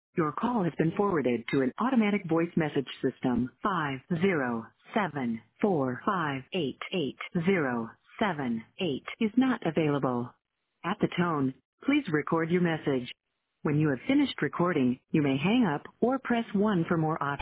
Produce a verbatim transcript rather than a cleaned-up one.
Your call has been forwarded to an automatic voice message system. five zero seven four five eight eight zero seven eight is not available. At the tone, please record your message. When you have finished recording, you may hang up or press one for more options.